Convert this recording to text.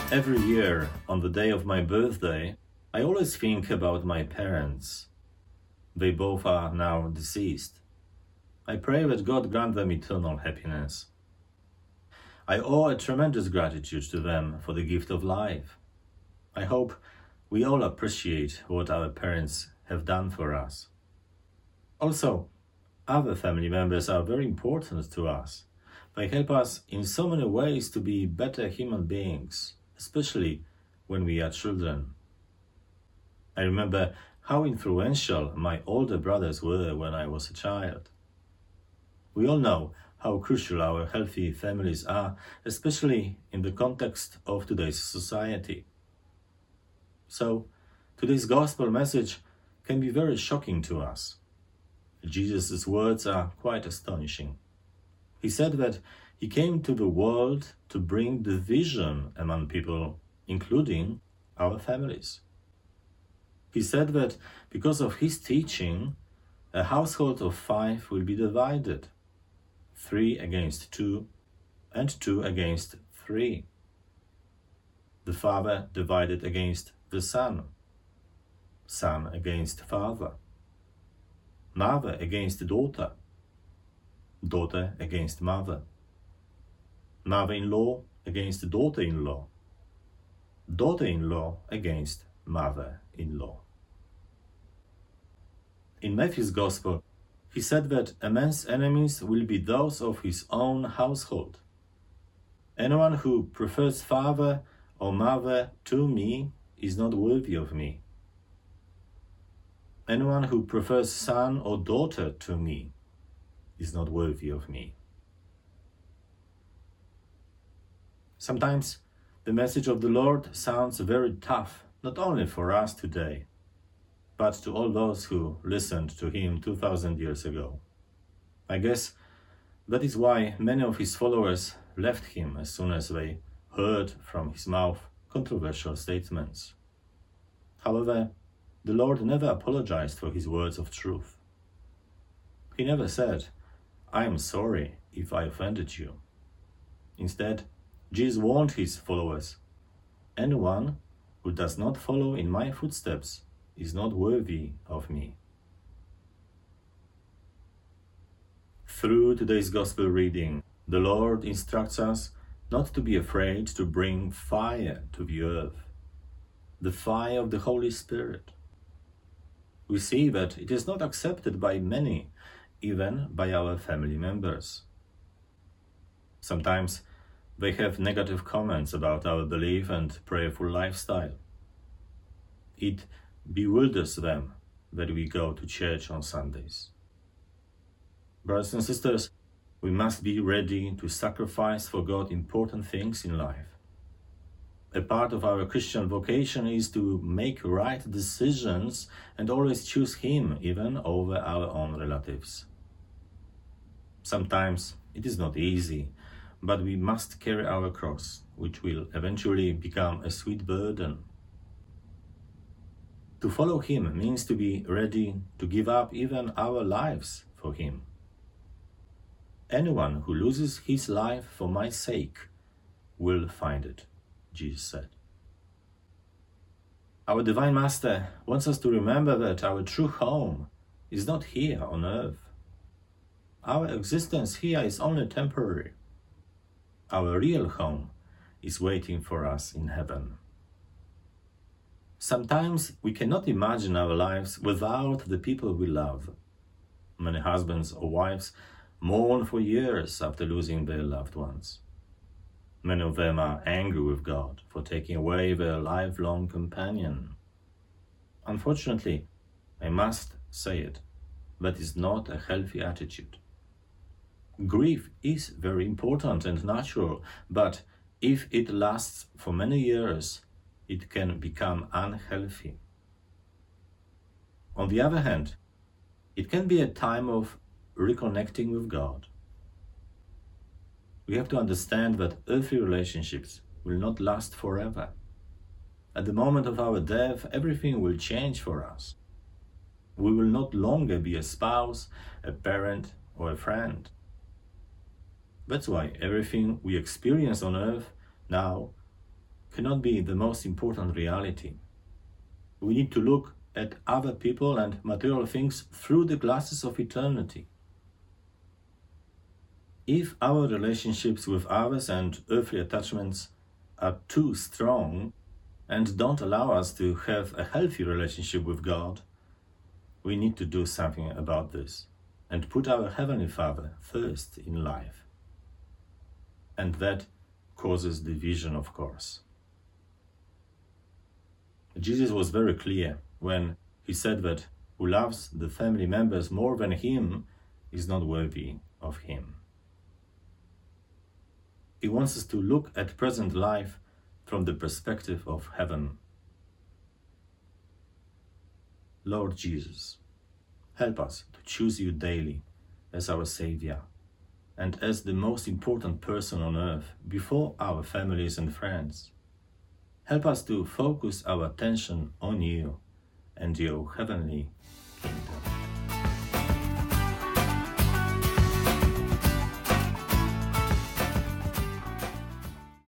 Every year, on the day of my birthday, I always think about my parents. They both are now deceased. I pray that God grant them eternal happiness. I owe a tremendous gratitude to them for the gift of life. I hope we all appreciate what our parents have done for us. Also, other family members are very important to us. They help us in so many ways to be better human beings, especially when we are children. I remember how influential my older brothers were when I was a child. We all know how crucial our healthy families are, especially in the context of today's society. So, today's gospel message can be very shocking to us. Jesus' words are quite astonishing. He said that he came to the world to bring division among people, including our families. He said that because of his teaching, a household of 5 will be divided, 3 against 2 and 2 against 3. The father divided against the son, son against father, mother against daughter, daughter against mother, mother-in-law against daughter-in-law, daughter-in-law against mother-in-law. In Matthew's Gospel, he said that a man's enemies will be those of his own household. Anyone who prefers father or mother to me is not worthy of me. Anyone who prefers son or daughter to me is not worthy of me. Sometimes the message of the Lord sounds very tough, not only for us today, but to all those who listened to him 2,000 years ago. I guess that is why many of his followers left him as soon as they heard from his mouth controversial statements. However, the Lord never apologized for his words of truth. He never said, "I am sorry if I offended you." Instead, Jesus warned his followers, "Anyone who does not follow in my footsteps is not worthy of me." Through today's gospel reading, the Lord instructs us not to be afraid to bring fire to the earth, the fire of the Holy Spirit. We see that it is not accepted by many, even by our family members. Sometimes they have negative comments about our belief and prayerful lifestyle. It bewilders them that we go to church on Sundays. Brothers and sisters, we must be ready to sacrifice for God important things in life. A part of our Christian vocation is to make right decisions and always choose Him even over our own relatives. Sometimes it is not easy, but we must carry our cross, which will eventually become a sweet burden. To follow Him means to be ready to give up even our lives for Him. Anyone who loses his life for my sake will find it, Jesus said. Our Divine Master wants us to remember that our true home is not here on earth. Our existence here is only temporary. Our real home is waiting for us in heaven. Sometimes we cannot imagine our lives without the people we love. Many husbands or wives mourn for years after losing their loved ones. Many of them are angry with God for taking away their lifelong companion. Unfortunately, I must say it, that is not a healthy attitude. Grief is very important and natural, but if it lasts for many years, it can become unhealthy. On the other hand, it can be a time of reconnecting with God. We have to understand that earthly relationships will not last forever. At the moment of our death, everything will change for us. We will not longer be a spouse, a parent, or a friend. That's why everything we experience on earth now cannot be the most important reality. We need to look at other people and material things through the glasses of eternity. If our relationships with others and earthly attachments are too strong and don't allow us to have a healthy relationship with God, we need to do something about this and put our Heavenly Father first in life. And that causes division, of course. Jesus was very clear when he said that who loves the family members more than him is not worthy of him. He wants us to look at present life from the perspective of heaven. Lord Jesus, help us to choose you daily as our Savior and as the most important person on earth before our families and friends. Help us to focus our attention on you and your heavenly kingdom.